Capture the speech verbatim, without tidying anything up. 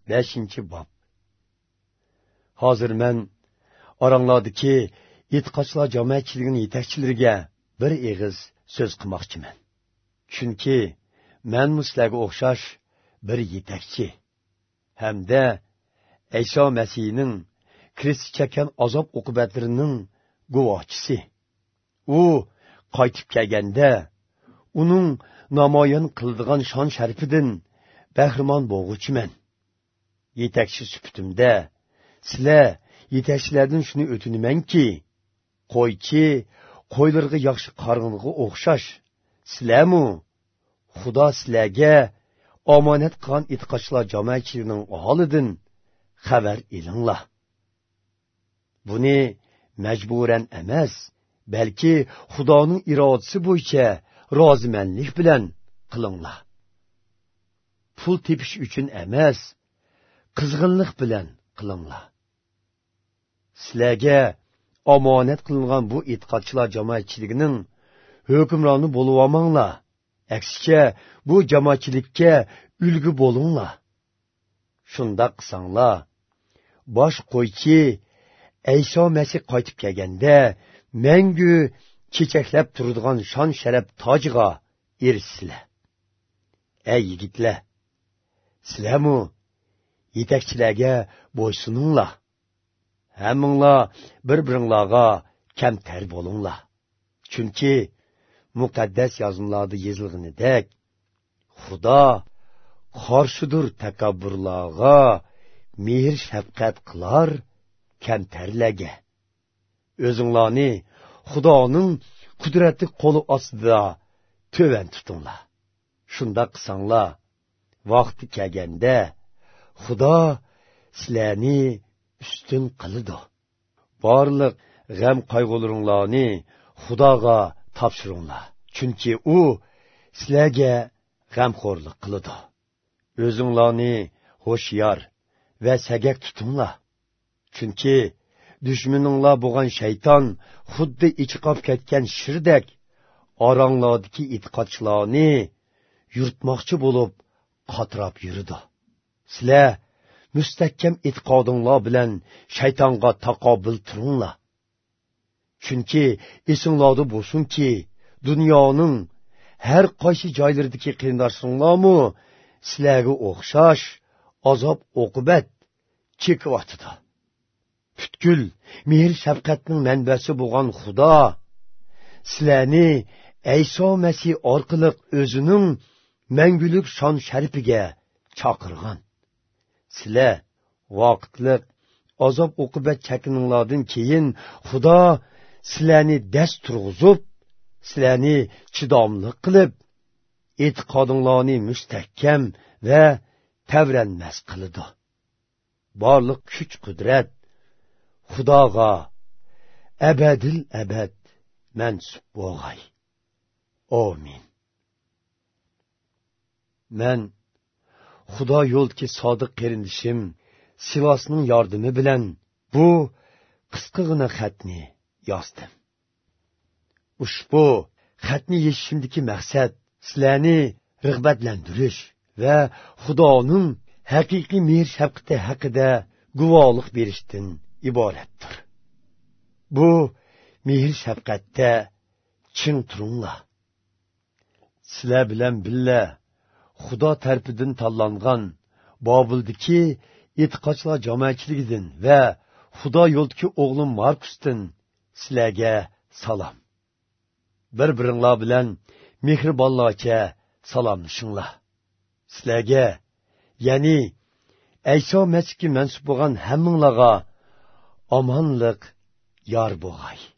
beshinchi bob. Hozir men oranglardagi e'tiqodchilar jamoatchiligini yetakchilariga bir eg'iz so'z qilmoqchiman. Chunki men sizlarga o'xshash bir yetakchi hamda Ayso Masihning Kristi chekkan azob uqubatlarining guvohchisi. U qaytib kelganda uning namoyon qiladigan shon sharifidan bahramon bo'lguchiman. Yetakchi sifatimda sizlar yetakchilardan shuni o'tinamanki, qo'ychi qo'ylarga yaxshi qarg'inga o'xshash sizlarmi Xudo sizlarga omonat qilgan e'tiqodchilar jamoatchiligining holidan xabar elinglar. Buni majburan emas, balki Xudoning irodasi bo'yicha rozimanlik bilan qilinglar. Pul tepish uchun emas, qizg'inlik bilan qilinglar. Sizlarga omonat qilingan bu e'tiqodchilar jamoatchiligining hukmroni bo'lib olmanglar. Aksicha bu jamoatchilikka ulgu bo'linglar. Shunda qilsanglar, bosh qo'ychi Ayso Masih qaytib kelganda mangu chechaklab turadigan shon sharaf tojiga erishsizlar. Ey yigitlar, sizlarmi yetakchilarga bo'ysuninglar. Hammanglar bir-biringlarga kamtar bo'linglar. Chunki muqaddas yozmalarda yozilganidek, Xudo qarshidir takabburlarga, mehr shafqat qilar kamtarlarga. O'zinglarni Xudoning qudratli qo'li ostida to'van tutinglar. Shunda qilsanglar, vaqti kelganda Xudo sizlarni ustun qiladi. Barliq g'am qayg'ularinglarni Xudoga topshiringlar. Chunki u sizlarga g'amxo'rlik qiladi. O'zinglarni ho'shyor va sagak tutinglar. Chunki dushmaninglar bo'lgan shayton xuddi ichiqab ketgan shirdek oranglardagi e'tiqodchilarni yurtmoqchi bo'lib qatirab yuridi. Sizlar mustahkam e'tiqodinglar bilan shaytonga taqobil turinglar. Chunki esinglarda bo'lsinki, dunyoning har qaysi joylaridagi qiynalishlarmi sizlarga o'xshash azob oqibat chekyotdi. Butkul mehr shafqatning manbasi bo'lgan Xudo sizlarni Ayso Masih orqali o'zining mangulik shon sharifiga chaqirgan. Sizlar vaqtliq azob oqibat chekininglardan keyin Xudo sizlarni dast turg'izib, sizlarni chidomli qilib, e'tiqodinglarni mustahkam va tavranmas qiladi. Barliq kuch qudrat Xudoga abadil abad mansub bo'lg'ay. Amin. Men Xudo yo'ldagi sodiq qarindishim Silosning yordami bilan bu qisqagina xatni yozdim. Ushbu xatni yozishimdagi maqsad sizlarni rag'batlantirish va Xudoning haqiqiy mehr shafqati haqida guvohlik berishdan iboratdir. Bu mehr shafqatda chin turinglar. Sizlar bilan billa Xudo tarafidan tanlangan Bobildagi e'tiqodchilar jamoatchiligidan va Xudo yo'ldagi o'g'lim Markusdan sizlarga salom. Bir-biringlar bilan mehribonlarcha salomlashinglar. Sizlarga, ya'ni Ayso Masihga mansub bo'lgan hammanglarga omonlik yor bo'lg'ay.